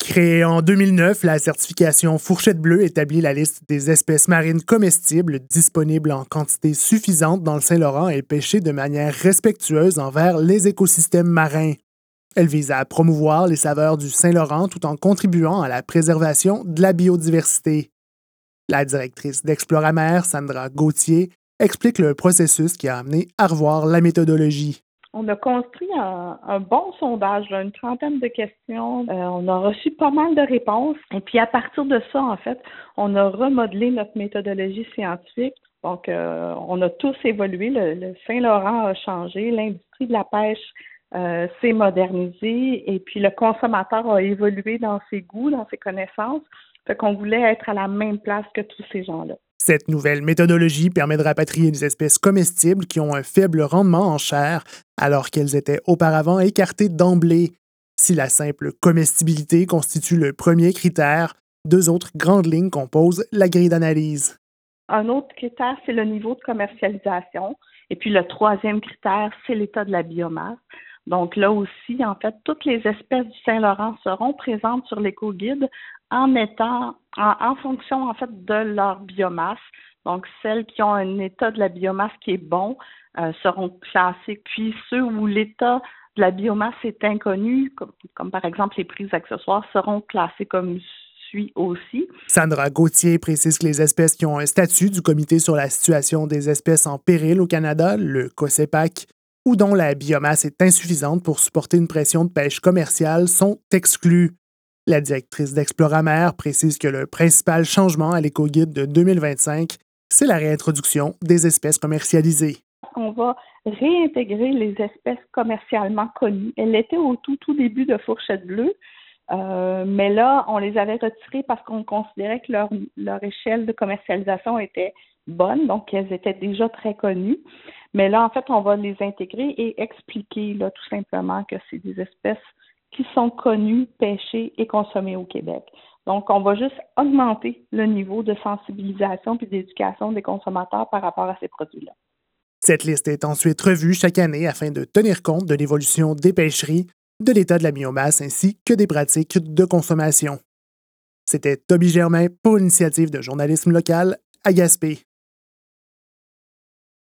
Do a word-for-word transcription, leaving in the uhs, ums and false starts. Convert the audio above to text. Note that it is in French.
Créée en deux mille neuf, la certification Fourchette Bleue établit la liste des espèces marines comestibles disponibles en quantité suffisante dans le Saint-Laurent et pêchées de manière respectueuse envers les écosystèmes marins. Elle vise à promouvoir les saveurs du Saint-Laurent tout en contribuant à la préservation de la biodiversité. La directrice d'Exploramer, Sandra Gauthier, explique le processus qui a amené à revoir la méthodologie. On a construit un, un bon sondage, là, une trentaine de questions. Euh, on a reçu pas mal de réponses. Et puis, à partir de ça, en fait, on a remodelé notre méthodologie scientifique. Donc, euh, on a tous évolué. Le, le Saint-Laurent a changé. L'industrie de la pêche euh, s'est modernisée. Et puis, le consommateur a évolué dans ses goûts, dans ses connaissances. Fait qu'on voulait être à la même place que tous ces gens-là. Cette nouvelle méthodologie permet de rapatrier des espèces comestibles qui ont un faible rendement en chair, alors qu'elles étaient auparavant écartées d'emblée. Si la simple comestibilité constitue le premier critère, deux autres grandes lignes composent la grille d'analyse. Un autre critère, c'est le niveau de commercialisation. Et puis le troisième critère, c'est l'état de la biomasse. Donc là aussi, en fait, toutes les espèces du Saint-Laurent seront présentes sur l'éco-guide en mettant, en, en fonction, en fait, de leur biomasse. Donc, celles qui ont un état de la biomasse qui est bon euh, seront classées. Puis ceux où l'état de la biomasse est inconnu, comme, comme par exemple les prises accessoires, seront classées comme suit aussi. Sandra Gauthier précise que les espèces qui ont un statut du Comité sur la situation des espèces en péril au Canada, le COSEPAC, ou dont la biomasse est insuffisante pour supporter une pression de pêche commerciale, sont exclues. La directrice d'Exploramer précise que le principal changement à l'éco-guide de deux mille vingt-cinq, c'est la réintroduction des espèces commercialisées. On va réintégrer les espèces commercialement connues. Elles étaient au tout, tout début de Fourchette Bleue, euh, mais là, on les avait retirées parce qu'on considérait que leur, leur échelle de commercialisation était bonne, donc elles étaient déjà très connues. Mais là, en fait, on va les intégrer et expliquer là, tout simplement que c'est des espèces qui sont connues, pêchées et consommées au Québec. Donc, on va juste augmenter le niveau de sensibilisation et d'éducation des consommateurs par rapport à ces produits-là. Cette liste est ensuite revue chaque année afin de tenir compte de l'évolution des pêcheries, de l'état de la biomasse ainsi que des pratiques de consommation. C'était Toby Germain pour l'initiative de journalisme local à Gaspé.